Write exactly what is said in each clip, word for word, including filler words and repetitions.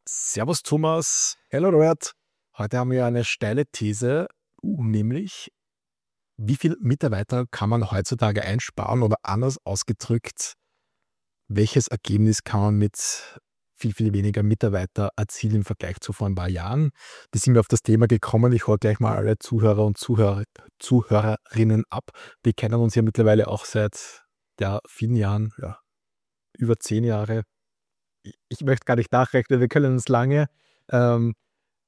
Servus Thomas. Hello Robert. Heute haben wir eine steile These, nämlich wie viel Mitarbeiter kann man heutzutage einsparen oder anders ausgedrückt, welches Ergebnis kann man mit viel, viel weniger Mitarbeiter erzielen im Vergleich zu vor ein paar Jahren? Wie sind wir auf das Thema gekommen? Ich hole gleich mal alle Zuhörer und Zuhörer, Zuhörerinnen ab. Wir kennen uns ja mittlerweile auch seit ja, vielen Jahren, ja, über zehn Jahre. Ich ich möchte gar nicht nachrechnen, wir kennen uns lange. Ähm,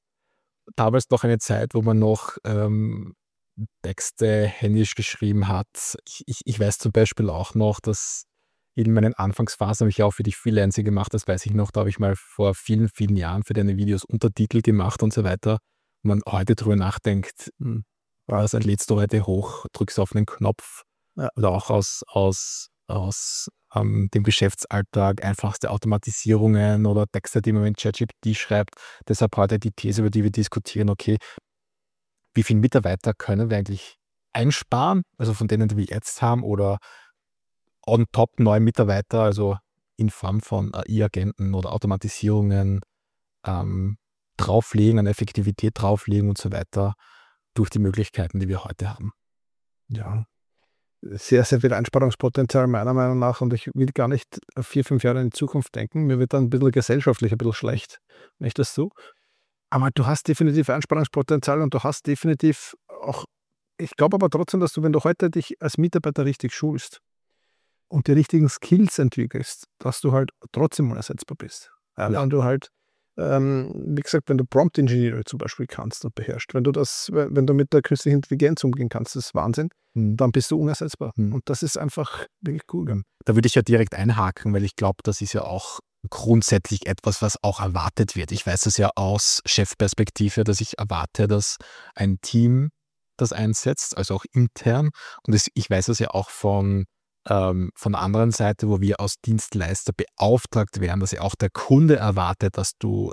damals noch eine Zeit, wo man noch ähm, Texte händisch geschrieben hat. Ich, ich, ich weiß zum Beispiel auch noch, dass in meinen Anfangsphasen habe ich ja auch für die Freelancer gemacht, das weiß ich noch, da habe ich mal vor vielen, vielen Jahren für deine Videos Untertitel gemacht und so weiter. Und man heute drüber nachdenkt, hm, was lädst du heute hoch, drückst auf einen Knopf Ja. oder auch aus, aus, aus ähm, dem Geschäftsalltag einfachste Automatisierungen oder Texte, die man mit ChatGPT schreibt. Deshalb heute die These, über die wir diskutieren, okay, wie viele Mitarbeiter können wir eigentlich einsparen, also von denen, die wir jetzt haben, oder on top neue Mitarbeiter, also in Form von A I-Agenten oder Automatisierungen ähm, drauflegen, an Effektivität drauflegen und so weiter, durch die Möglichkeiten, die wir heute haben. Ja, sehr, sehr viel Einsparungspotenzial meiner Meinung nach, und ich will gar nicht vier, fünf Jahre in die Zukunft denken. Mir wird dann ein bisschen gesellschaftlich ein bisschen schlecht, wenn ich das so. Aber du hast definitiv Einsparungspotenzial, und du hast definitiv auch, ich glaube aber trotzdem, dass du, wenn du heute dich als Mitarbeiter richtig schulst und die richtigen Skills entwickelst, dass du halt trotzdem unersetzbar bist. Ja, Ja. wenn du halt, ähm, wie gesagt, wenn du Prompt Engineering zum Beispiel kannst und beherrschst, wenn du das, wenn wenn du mit der künstlichen Intelligenz umgehen kannst, das ist Wahnsinn, Hm. dann bist du unersetzbar. Hm. Und das ist einfach wirklich cool. Ja. Da würde ich ja direkt einhaken, weil ich glaube, das ist ja auch grundsätzlich etwas, was auch erwartet wird. Ich weiß das ja aus Chefperspektive, dass ich erwarte, dass ein Team das einsetzt, also auch intern. Und das, ich weiß das ja auch von, ähm, von der anderen Seite, wo wir als Dienstleister beauftragt werden, dass ja auch der Kunde erwartet, dass du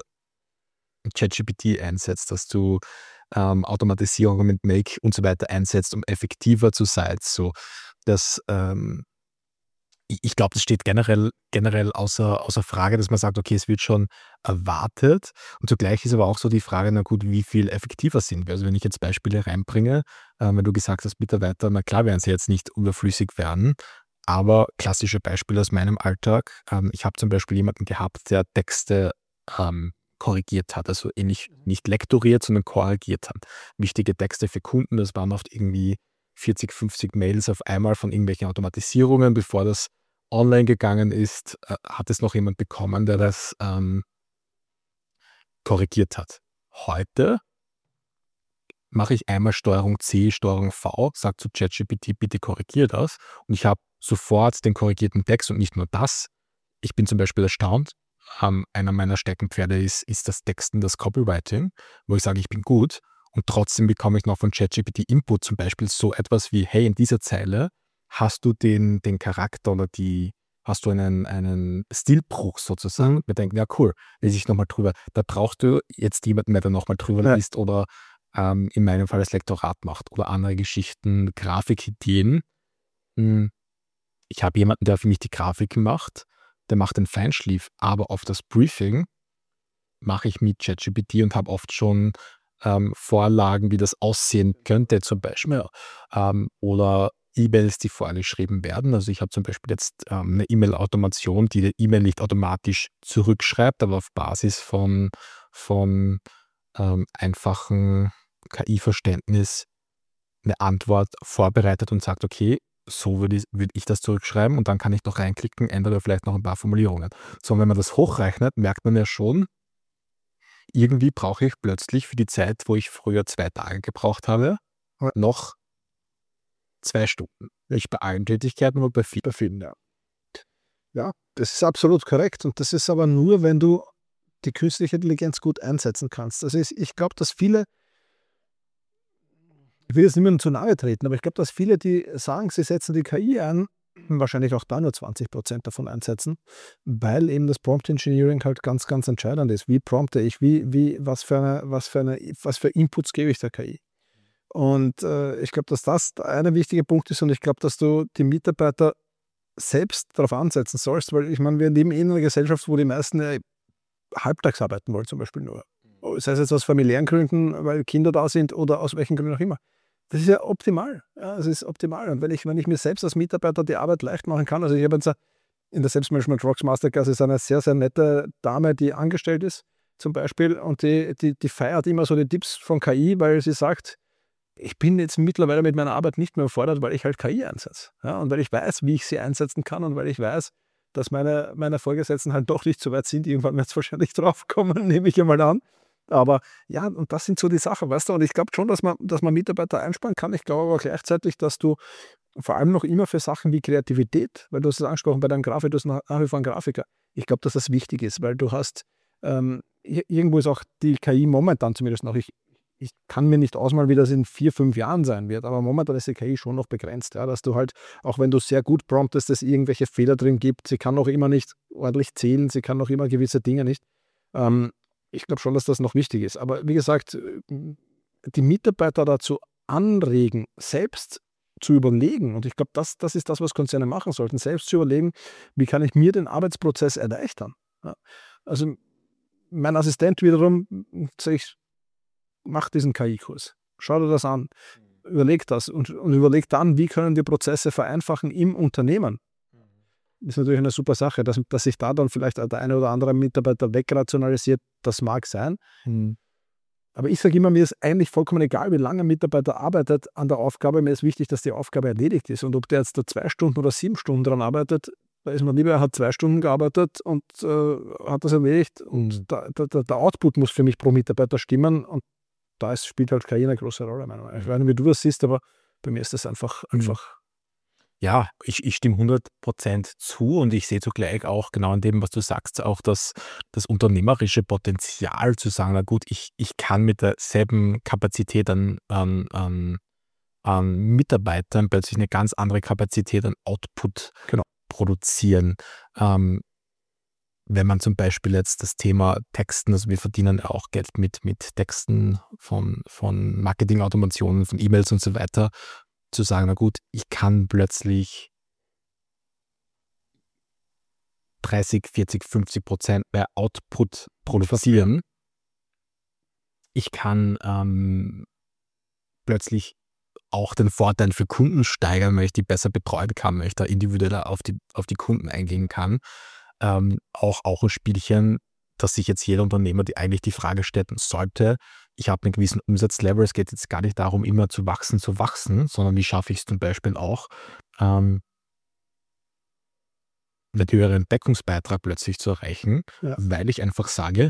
ChatGPT einsetzt, dass du ähm, Automatisierungen mit Make und so weiter einsetzt, um effektiver zu sein. So, dass ähm, ich ich glaube, das steht generell generell außer außer Frage, dass man sagt: „Okay, es wird schon erwartet." Und zugleich ist aber auch so die Frage, na gut, wie viel effektiver sind wir? Also, wenn ich jetzt Beispiele reinbringe, ähm, wenn du gesagt hast, Mitarbeiter, na klar werden sie jetzt nicht überflüssig werden, aber klassische Beispiele aus meinem Alltag, ähm, ich habe zum Beispiel jemanden gehabt, der Texte, ähm, korrigiert hat, also ähnlich nicht lektoriert, sondern korrigiert hat. Wichtige Texte für Kunden, das waren oft irgendwie vierzig, fünfzig Mails auf einmal von irgendwelchen Automatisierungen. Bevor das online gegangen ist, äh, hat es noch jemand bekommen, der das ähm, korrigiert hat. Heute mache ich einmal Steuerung C, Steuerung V, sage zu ChatGPT, bitte korrigiere das. Und ich habe sofort den korrigierten Text, und nicht nur das. Ich bin zum Beispiel erstaunt. Ähm, einer meiner Steckenpferde ist, ist das Texten, das Copywriting, wo ich sage, ich bin gut. Und trotzdem bekomme ich noch von ChatGPT Input, zum Beispiel so etwas wie, hey, in dieser Zeile hast du den, den Charakter oder die, hast du einen, einen Stilbruch sozusagen. Mhm. Und wir denken, ja cool, lese ich nochmal drüber. Da brauchst du jetzt jemanden, der da nochmal drüber Ja. liest oder ähm, in meinem Fall das Lektorat macht oder andere Geschichten, Grafikideen. Hm, Ich habe jemanden, der für mich die Grafik macht, der macht den Feinschliff, aber auf das Briefing mache ich mit ChatGPT und habe oft schon ähm, Vorlagen, wie das aussehen könnte, zum Beispiel. Ähm, oder E-Mails, die vorgeschrieben werden. Also ich habe zum Beispiel jetzt ähm, eine E-Mail-Automation, die die E-Mail nicht automatisch zurückschreibt, aber auf Basis von, von ähm, einfachen K I-Verständnis eine Antwort vorbereitet und sagt, okay, so würde ich, würd ich das zurückschreiben, und dann kann ich noch reinklicken, ändere vielleicht noch ein paar Formulierungen. So, und wenn man das hochrechnet, merkt man ja schon, irgendwie brauche ich plötzlich für die Zeit, wo ich früher zwei Tage gebraucht habe, Ja. noch zwei Stunden. Nicht bei allen Tätigkeiten, aber bei vielen. Bei vielen, ja. Ja, das ist absolut korrekt. Und das ist aber nur, wenn du die künstliche Intelligenz gut einsetzen kannst. Also ich, ich glaube, dass viele, ich will jetzt niemandem zu nahe treten, aber ich glaube, dass viele, die sagen, sie setzen die K I ein, wahrscheinlich auch da nur zwanzig Prozent davon einsetzen, weil eben das Prompt Engineering halt ganz, ganz entscheidend ist. Wie prompte ich, wie, wie, was für eine, was für eine, was für Inputs gebe ich der K I? Und äh, ich glaube, dass das ein wichtiger Punkt ist, und ich glaube, dass du die Mitarbeiter selbst darauf ansetzen sollst, weil ich meine, wir leben eh in einer Gesellschaft, wo die meisten ja halbtags arbeiten wollen zum Beispiel nur. Sei es jetzt aus familiären Gründen, weil Kinder da sind oder aus welchen Gründen auch immer. Das ist ja optimal. Ja, das ist optimal. Und wenn ich, wenn ich mir selbst als Mitarbeiter die Arbeit leicht machen kann, also ich habe jetzt in der Selbstmanagement Rocks Masterclass ist eine sehr, sehr nette Dame, die angestellt ist zum Beispiel und die, die, die feiert immer so die Tipps von K I, weil sie sagt, ich bin jetzt mittlerweile mit meiner Arbeit nicht mehr überfordert, weil ich halt K I einsetze. Ja, und weil ich weiß, wie ich sie einsetzen kann und weil ich weiß, dass meine, meine Vorgesetzten halt doch nicht so weit sind. Irgendwann wird es wahrscheinlich draufkommen, nehme ich einmal an. Aber ja, und das sind so die Sachen, weißt du, und ich glaube schon, dass man, dass man Mitarbeiter einsparen kann. Ich glaube aber gleichzeitig, dass du vor allem noch immer für Sachen wie Kreativität, weil du hast es angesprochen bei deinem Grafiker, du hast nach wie vor einen Grafiker. Ich glaube, dass das wichtig ist, weil du hast, ähm, irgendwo ist auch die K I momentan zumindest noch, ich, ich kann mir nicht ausmalen, wie das in vier, fünf Jahren sein wird, aber momentan ist die K I schon noch begrenzt, ja, dass du halt, auch wenn du sehr gut promptest, dass es irgendwelche Fehler drin gibt, sie kann noch immer nicht ordentlich zählen, sie kann noch immer gewisse Dinge nicht. Ähm, ich glaube schon, dass das noch wichtig ist. Aber wie gesagt, die Mitarbeiter dazu anregen, selbst zu überlegen, und ich glaube, das, das ist das, was Konzerne machen sollten, selbst zu überlegen, wie kann ich mir den Arbeitsprozess erleichtern. Ja. Also mein Assistent wiederum, sage ich, mach diesen K I-Kurs, schau dir das an, überleg das und, und überleg dann, wie können wir Prozesse vereinfachen im Unternehmen. Das ist natürlich eine super Sache, dass, dass sich da dann vielleicht der eine oder andere Mitarbeiter wegrationalisiert, das mag sein. Hm. Aber ich sage immer, mir ist eigentlich vollkommen egal, wie lange ein Mitarbeiter arbeitet an der Aufgabe. Mir ist wichtig, dass die Aufgabe erledigt ist. Und ob der jetzt da zwei Stunden oder sieben Stunden dran arbeitet, da ist mir lieber, er hat zwei Stunden gearbeitet und äh, hat das erledigt. Und Mhm. da, da, der Output muss für mich pro Mitarbeiter stimmen. Und da ist, spielt halt K I eine große Rolle, meiner Meinung nach. Ich weiß nicht, wie du das siehst, aber bei mir ist das einfach, Mhm. einfach Ja, ich, ich stimme hundert Prozent zu und ich sehe zugleich auch genau in dem, was du sagst, auch das, das unternehmerische Potenzial zu sagen, na gut, ich, ich kann mit derselben Kapazität an, an, an, an Mitarbeitern plötzlich eine ganz andere Kapazität an Output Genau. produzieren. Ähm, wenn man zum Beispiel jetzt das Thema Texten, also wir verdienen auch Geld mit, mit Texten von, von Marketingautomationen, von E-Mails und so weiter, zu sagen, na gut, ich kann plötzlich dreißig, vierzig, fünfzig Prozent mehr Output produzieren. Ich kann ähm, plötzlich auch den Vorteil für Kunden steigern, weil ich die besser betreuen kann, weil ich da individueller auf die, auf die Kunden eingehen kann. Ähm, auch, auch ein Spielchen, dass sich jetzt jeder Unternehmer die eigentlich die Frage stellen sollte, ich habe einen gewissen Umsatzlevel, es geht jetzt gar nicht darum, immer zu wachsen, zu wachsen, sondern wie schaffe ich es zum Beispiel auch, ähm, einen höheren Deckungsbeitrag plötzlich zu erreichen, Ja. weil ich einfach sage,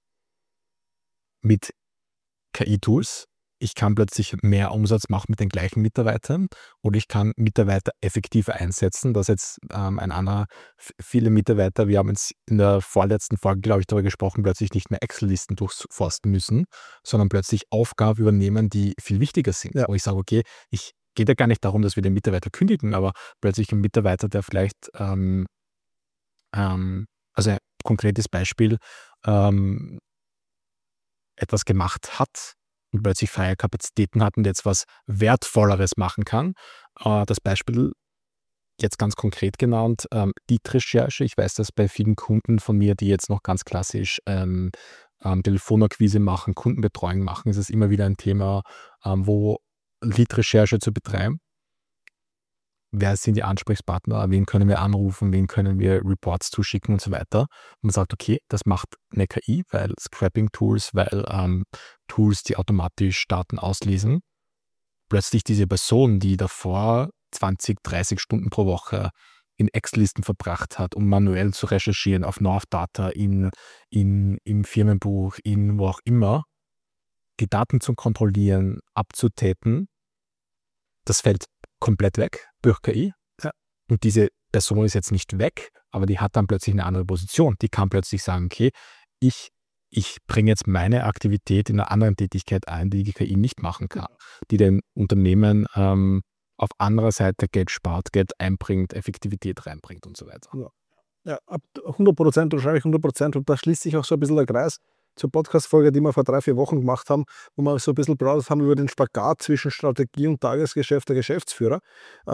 mit K I-Tools, ich kann plötzlich mehr Umsatz machen mit den gleichen Mitarbeitern oder ich kann Mitarbeiter effektiver einsetzen, dass jetzt ähm, ein anderer, f- viele Mitarbeiter, wir haben jetzt in der vorletzten Folge, glaube ich, darüber gesprochen, plötzlich nicht mehr Excel-Listen durchforsten müssen, sondern plötzlich Aufgaben übernehmen, die viel wichtiger sind. Ja. Wo ich sage, okay, ich geht ja gar nicht darum, dass wir den Mitarbeiter kündigen, aber plötzlich ein Mitarbeiter, der vielleicht, ähm, ähm, also ein konkretes Beispiel, ähm, etwas gemacht hat und plötzlich freie Kapazitäten hat und jetzt was Wertvolleres machen kann. Äh, das Beispiel jetzt ganz konkret genannt, ähm, Lead-Recherche. Ich weiß das bei vielen Kunden von mir, die jetzt noch ganz klassisch ähm, ähm, Telefonakquise machen, Kundenbetreuung machen, ist es immer wieder ein Thema, ähm, wo Lead-Recherche zu betreiben. Wer sind die Ansprechpartner, wen können wir anrufen, wen können wir Reports zuschicken und so weiter. Und man sagt, okay, das macht eine K I, weil Scrapping-Tools, weil ähm, Tools, die automatisch Daten auslesen. Plötzlich diese Person, die davor zwanzig, dreißig Stunden pro Woche in Excel-Listen verbracht hat, um manuell zu recherchieren auf North Data, in, in, im Firmenbuch, in wo auch immer, die Daten zu kontrollieren, abzutaten, das fällt komplett weg durch K I. Ja. Und diese Person ist jetzt nicht weg, aber die hat dann plötzlich eine andere Position. Die kann plötzlich sagen, okay, ich, ich bringe jetzt meine Aktivität in einer anderen Tätigkeit ein, die die K I nicht machen kann, die dem Unternehmen ähm, auf anderer Seite Geld spart, Geld einbringt, Effektivität reinbringt und so weiter. Ja. Ja, ab hundert Prozent, unterschreibe ich hundert Prozent. Und da schließt sich auch so ein bisschen der Kreis zur Podcast-Folge, die wir vor drei, vier Wochen gemacht haben, wo wir so ein bisschen plaudert haben über den Spagat zwischen Strategie und Tagesgeschäft der Geschäftsführer. Ähm,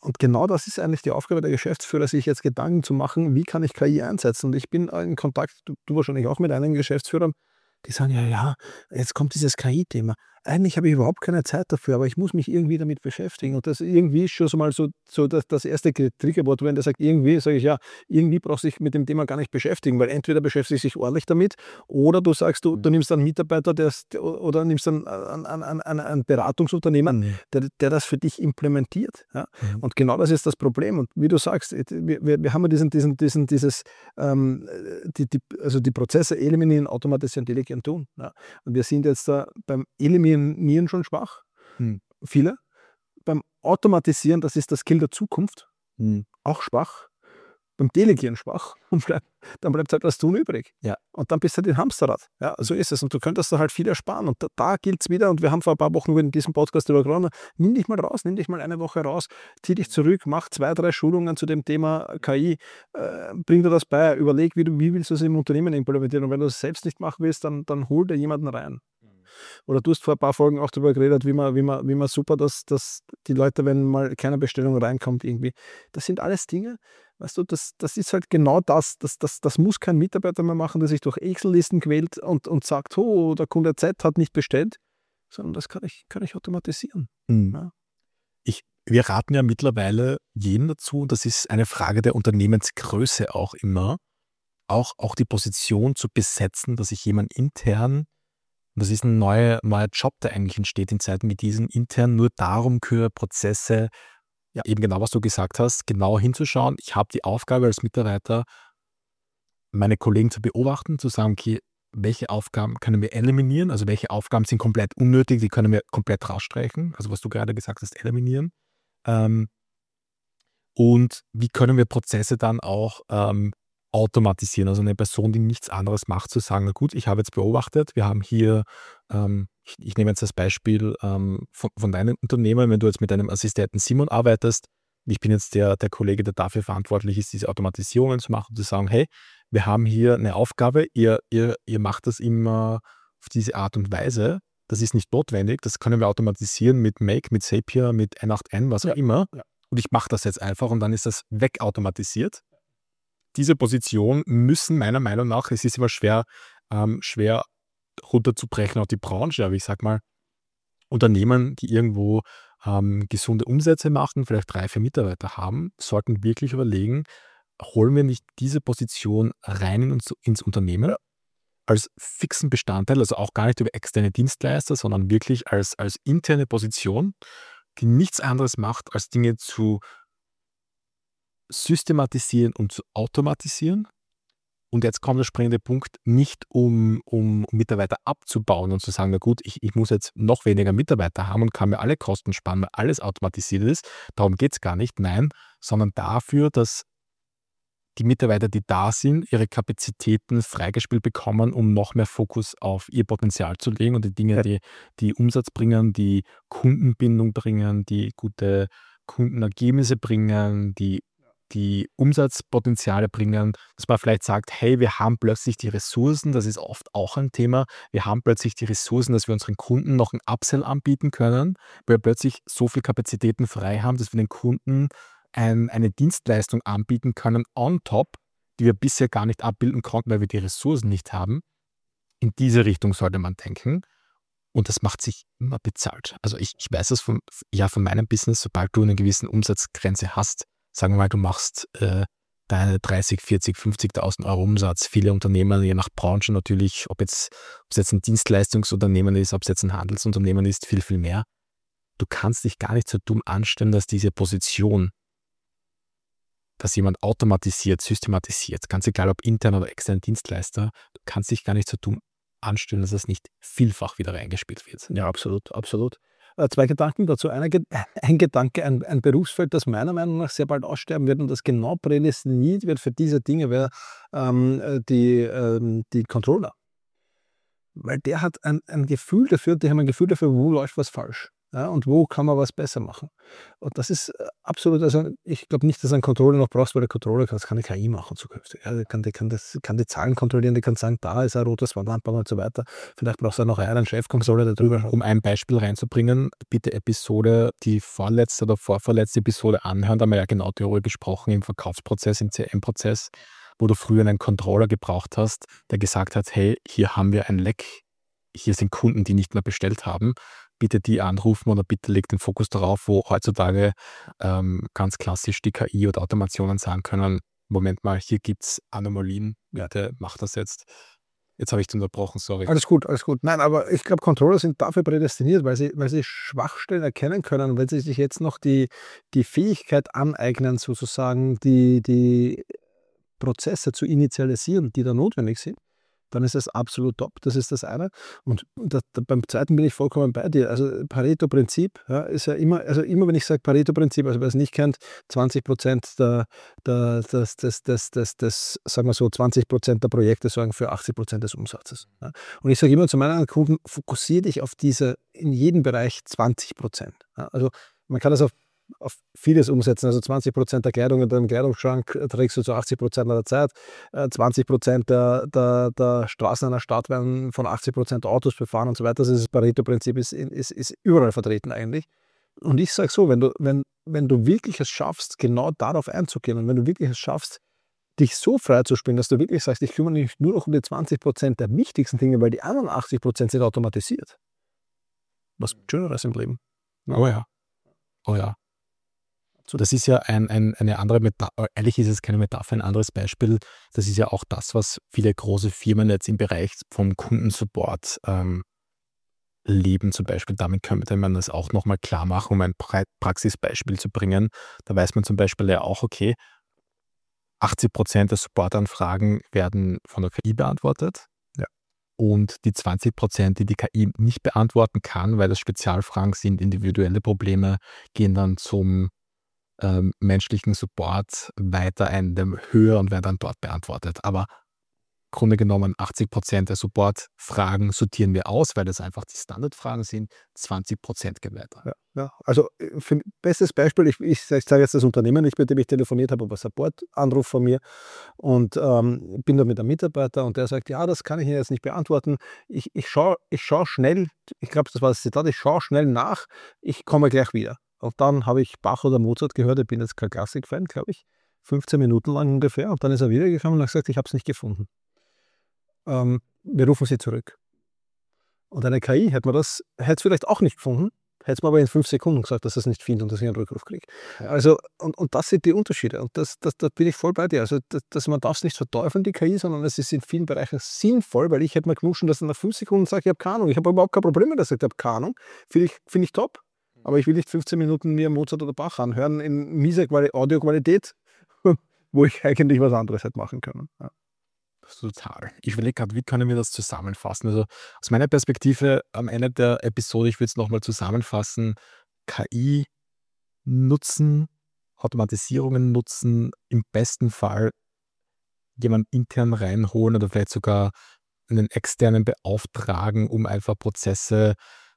und genau das ist eigentlich die Aufgabe der Geschäftsführer, sich jetzt Gedanken zu machen, wie kann ich K I einsetzen. Und ich bin in Kontakt, du, du wahrscheinlich auch mit einigen Geschäftsführern, die sagen, ja, ja, jetzt kommt dieses K I-Thema. Eigentlich habe ich überhaupt keine Zeit dafür, aber ich muss mich irgendwie damit beschäftigen. Und das irgendwie ist schon so mal so, so das, das erste Triggerwort, wenn der sagt, irgendwie, sage ich, ja, irgendwie brauchst du dich mit dem Thema gar nicht beschäftigen, weil entweder beschäftigst du dich ordentlich damit oder du sagst, du, du nimmst einen Mitarbeiter der ist, oder nimmst einen, einen, einen, einen, einen Beratungsunternehmer, Mhm. der, der das für dich implementiert. Ja? Mhm. Und genau das ist das Problem. Und wie du sagst, wir, wir, wir haben ja diesen, diesen, diesen, dieses, ähm, die, die, also die Prozesse eliminieren, automatisieren, delegieren, tun. Ja? Und wir sind jetzt da beim Eliminieren schon schwach, Mhm. viele. Beim Automatisieren, das ist das Skill der Zukunft, Mhm. auch schwach. Beim Delegieren schwach. Und bleib, dann bleibt halt das Tun übrig. Ja. Und dann bist du halt im Hamsterrad. Ja, so ist es. Und du könntest da halt viel ersparen. Und da, da gilt es wieder, und wir haben vor ein paar Wochen in diesem Podcast darüber gesprochen, nimm dich mal raus, nimm dich mal eine Woche raus, zieh dich zurück, mach zwei, drei Schulungen zu dem Thema K I, äh, bring dir das bei, überleg, wie, du, wie willst du es im Unternehmen implementieren. Und wenn du es selbst nicht machen willst, dann, dann hol dir jemanden rein. Oder du hast vor ein paar Folgen auch darüber geredet, wie man, wie man, wie man super, dass, dass die Leute, wenn mal keine Bestellung reinkommt, irgendwie, das sind alles Dinge, weißt du, das, das ist halt genau das, das, das, das muss kein Mitarbeiter mehr machen, der sich durch Excel-Listen quält und, und sagt, oh, der Kunde Z hat nicht bestellt, sondern das kann ich, kann ich automatisieren. Mhm. Ja. Ich, wir raten ja mittlerweile jedem dazu, das ist eine Frage der Unternehmensgröße auch immer, auch, auch die Position zu besetzen, dass sich jemand intern, das ist ein neuer, neuer Job, der eigentlich entsteht in Zeiten wie diesen, intern nur darum kümmert, Prozesse, ja, eben genau, was du gesagt hast, genau hinzuschauen. Ich habe die Aufgabe als Mitarbeiter, meine Kollegen zu beobachten, zu sagen, okay, welche Aufgaben können wir eliminieren, also welche Aufgaben sind komplett unnötig, die können wir komplett rausstreichen, also was du gerade gesagt hast, eliminieren. Ähm, und wie können wir Prozesse dann auch ähm, automatisieren, also eine Person, die nichts anderes macht, zu sagen, na gut, ich habe jetzt beobachtet, wir haben hier, ähm, ich, ich nehme jetzt das Beispiel ähm, von, von deinem Unternehmen, wenn du jetzt mit deinem Assistenten Simon arbeitest, ich bin jetzt der, der Kollege, der dafür verantwortlich ist, diese Automatisierungen zu machen, zu sagen, hey, wir haben hier eine Aufgabe, ihr, ihr, ihr macht das immer auf diese Art und Weise, das ist nicht notwendig, das können wir automatisieren mit Make, mit Zapier, mit N acht N, was auch Ja, immer. ja. Und ich mache das jetzt einfach und dann ist das wegautomatisiert. Diese Position müssen meiner Meinung nach, es ist immer schwer, ähm, schwer runterzubrechen auf die Branche, aber ich sag mal, Unternehmen, die irgendwo ähm, gesunde Umsätze machen, vielleicht drei, vier Mitarbeiter haben, sollten wirklich überlegen, holen wir nicht diese Position rein in uns, ins Unternehmen Ja. als fixen Bestandteil, also auch gar nicht über externe Dienstleister, sondern wirklich als, als interne Position, die nichts anderes macht, als Dinge zu systematisieren und zu automatisieren. Und jetzt kommt der springende Punkt, nicht um, um Mitarbeiter abzubauen und zu sagen, na gut, ich, ich muss jetzt noch weniger Mitarbeiter haben und kann mir alle Kosten sparen, weil alles automatisiert ist. Darum geht es gar nicht, nein, sondern dafür, dass die Mitarbeiter, die da sind, ihre Kapazitäten freigespielt bekommen, um noch mehr Fokus auf ihr Potenzial zu legen und die Dinge, Ja. die, die Umsatz bringen, die Kundenbindung bringen, die gute Kundenergebnisse bringen, die, die Umsatzpotenziale bringen, dass man vielleicht sagt, hey, wir haben plötzlich die Ressourcen, das ist oft auch ein Thema, wir haben plötzlich die Ressourcen, dass wir unseren Kunden noch ein Upsell anbieten können, weil wir plötzlich so viel Kapazitäten frei haben, dass wir den Kunden ein, eine Dienstleistung anbieten können on top, die wir bisher gar nicht abbilden konnten, weil wir die Ressourcen nicht haben. In diese Richtung sollte man denken. Und das macht sich immer bezahlt. Also ich, ich weiß das von, ja, von meinem Business, sobald du eine gewisse Umsatzgrenze hast, sagen wir mal, du machst äh, deine dreißig, vierzig, fünfzigtausend Euro Umsatz. Viele Unternehmen, je nach Branche natürlich, ob jetzt, ob es jetzt ein Dienstleistungsunternehmen ist, ob es jetzt ein Handelsunternehmen ist, viel, viel mehr. Du kannst dich gar nicht so dumm anstellen, dass diese Position, dass jemand automatisiert, systematisiert, ganz egal ob intern oder extern Dienstleister, du kannst dich gar nicht so dumm anstellen, dass das nicht vielfach wieder reingespielt wird. Ja, absolut, absolut. Äh, zwei Gedanken dazu. Einer, ein Gedanke, ein, ein Berufsfeld, das meiner Meinung nach sehr bald aussterben wird und das genau prädestiniert wird für diese Dinge, wäre ähm, die, ähm, die Controller. Weil der hat ein, ein Gefühl dafür, die haben ein Gefühl dafür, wo läuft was falsch. Ja, und wo kann man was besser machen? Und das ist äh, absolut, also ich glaube nicht, dass du einen Controller noch brauchst, weil der Controller kann, das kann eine K I machen zukünftig. Ja, der kann, der kann, das, kann die Zahlen kontrollieren, die kann sagen, da ist ein rotes Wandlampe und so weiter. Vielleicht brauchst du noch einen Chefcontroller, der drüber schaut. Um ein Beispiel reinzubringen, bitte Episode, die vorletzte oder vorvorletzte Episode anhören, da haben wir ja genau darüber gesprochen im Verkaufsprozess, im C R M-Prozess, wo du früher einen Controller gebraucht hast, der gesagt hat, hey, hier haben wir ein Leck, hier sind Kunden, die nicht mehr bestellt haben, bitte die anrufen oder bitte leg den Fokus darauf, wo heutzutage ähm, ganz klassisch die K I oder Automationen sagen können, Moment mal, hier gibt es Anomalien, bitte mach das jetzt. Jetzt habe ich dich unterbrochen, sorry. Alles gut, alles gut. Nein, aber ich glaube, Controller sind dafür prädestiniert, weil sie, weil sie Schwachstellen erkennen können und wenn sie sich jetzt noch die, die Fähigkeit aneignen, sozusagen die, die Prozesse zu initialisieren, die da notwendig sind, dann ist das absolut top. Das ist das eine. Und das, da, beim zweiten bin ich vollkommen bei dir. Also Pareto-Prinzip ja, ist ja immer, also immer wenn ich sage Pareto-Prinzip, also wer es nicht kennt, zwanzig Prozent der, der, des, des, des, des, des, sagen wir so, zwanzig Prozent der Projekte sorgen für achtzig Prozent des Umsatzes. Ja. Und ich sage immer zu meinen Kunden, fokussiere dich auf diese, in jedem Bereich zwanzig Prozent. Ja. Also man kann das auf auf vieles umsetzen. Also zwanzig Prozent der Kleidung in deinem Kleidungsschrank trägst du zu achtzig Prozent der Zeit. zwanzig Prozent der, der, der Straßen einer Stadt werden von achtzig Prozent Autos befahren und so weiter. Also das Pareto-Prinzip ist, ist, ist überall vertreten eigentlich. Und ich sage so, wenn du, wenn, wenn du wirklich es schaffst, genau darauf einzugehen und wenn du wirklich es schaffst, dich so frei zu spielen, dass du wirklich sagst, ich kümmere mich nur noch um die zwanzig Prozent der wichtigsten Dinge, weil die anderen achtzig Prozent sind automatisiert. Was Schöneres im Leben. Ja. Oh ja. Oh ja. Das ist ja ein, ein, eine andere Metapher, ehrlich ist es keine Metapher, ein anderes Beispiel. Das ist ja auch das, was viele große Firmen jetzt im Bereich vom Kundensupport ähm, leben zum Beispiel. Damit könnte man das auch nochmal klar machen, um ein pra Praxisbeispiel zu bringen. Da weiß man zum Beispiel ja auch, okay, achtzig Prozent der Supportanfragen werden von der K I beantwortet. Ja. Und die zwanzig Prozent, die die K I nicht beantworten kann, weil das Spezialfragen sind, individuelle Probleme, gehen dann zum Ähm, menschlichen Support weiter ein, dem höher und werden dann dort beantwortet. Aber im Grunde genommen achtzig Prozent der Support-Fragen sortieren wir aus, weil das einfach die Standardfragen sind, zwanzig Prozent geht weiter. Ja, ja. Also für bestes Beispiel, ich, ich, ich sage jetzt das Unternehmen nicht, mit dem ich telefoniert habe, aber Support-Anruf von mir und ähm, bin da mit einem Mitarbeiter und der sagt, ja, das kann ich Ihnen jetzt nicht beantworten. Ich, ich schaue ich schau schnell, ich glaube, das war das Zitat, ich schaue schnell nach, ich komme gleich wieder. Und dann habe ich Bach oder Mozart gehört, ich bin jetzt kein Klassik-Fan, glaube ich, fünfzehn Minuten lang ungefähr. Und dann ist er wiedergekommen und hat gesagt, ich habe es nicht gefunden. Ähm, wir rufen Sie zurück. Und eine K I hätte man das, hätte es vielleicht auch nicht gefunden, hätte es mir aber in fünf Sekunden gesagt, dass er es nicht findet und dass ich einen Rückruf kriege. Ja. Also, und, und das sind die Unterschiede. Und das, das, da bin ich voll bei dir. Also, das, das, man darf es nicht verteufeln, die K I, sondern es ist in vielen Bereichen sinnvoll, weil ich hätte mir gewünscht, dass er nach fünf Sekunden sagt, ich habe keine Ahnung. Ich habe überhaupt kein Problem, wenn er sagt, ich habe keine Ahnung. Finde ich, find ich top. Aber ich will nicht fünfzehn Minuten mir Mozart oder Bach anhören in mieser Audioqualität, wo ich eigentlich was anderes hätte machen können. Ja. Total. Ich überlege gerade, wie können wir das zusammenfassen? Also aus meiner Perspektive am Ende der Episode, ich würde es nochmal zusammenfassen, K I nutzen, Automatisierungen nutzen, im besten Fall jemanden intern reinholen oder vielleicht sogar einen externen beauftragen, um einfach Prozesse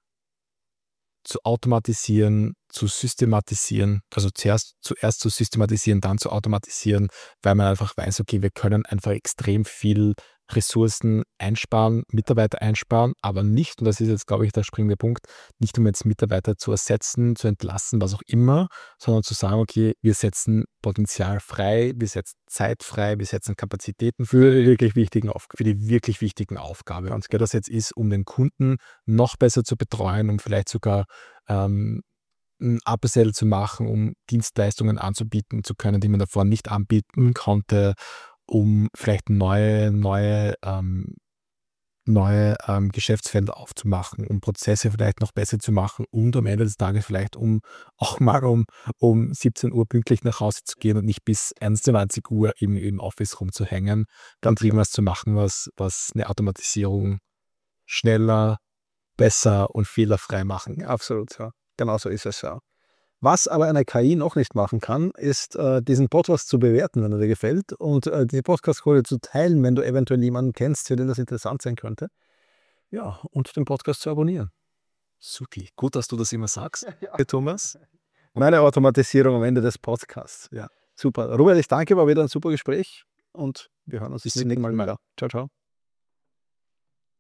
zu automatisieren, zu systematisieren, also zuerst, zuerst zu systematisieren, dann zu automatisieren, weil man einfach weiß, okay, wir können einfach extrem viel Ressourcen einsparen, Mitarbeiter einsparen, aber nicht, und das ist jetzt, glaube ich, der springende Punkt, nicht um jetzt Mitarbeiter zu ersetzen, zu entlassen, was auch immer, sondern zu sagen, okay, wir setzen Potenzial frei, wir setzen Zeit frei, wir setzen Kapazitäten für die wirklich wichtigen, Auf für die wirklich wichtigen Aufgaben. Und das jetzt ist, um den Kunden noch besser zu betreuen, um vielleicht sogar ähm, ein Upsell zu machen, um Dienstleistungen anzubieten zu können, die man davor nicht anbieten konnte, um vielleicht neue, neue, ähm, neue ähm, Geschäftsfelder aufzumachen, um Prozesse vielleicht noch besser zu machen und am Ende des Tages vielleicht um auch mal um, um siebzehn Uhr pünktlich nach Hause zu gehen und nicht bis einundzwanzig Uhr im, im Office rumzuhängen, dann irgendwas zu machen, was, was eine Automatisierung schneller, besser und fehlerfrei machen. Absolut, ja. Genau so ist es ja. Was aber eine K I noch nicht machen kann, ist, äh, diesen Podcast zu bewerten, wenn er dir gefällt und äh, die Podcast-Folge zu teilen, wenn du eventuell jemanden kennst, für den das interessant sein könnte. Ja, und den Podcast zu abonnieren. Supi. Gut, dass du das immer sagst, ja. Thomas. Meine Automatisierung am Ende des Podcasts. Ja, super. Robert, ich danke, war wieder ein super Gespräch und wir hören uns das nächste Mal. Ciao, ciao.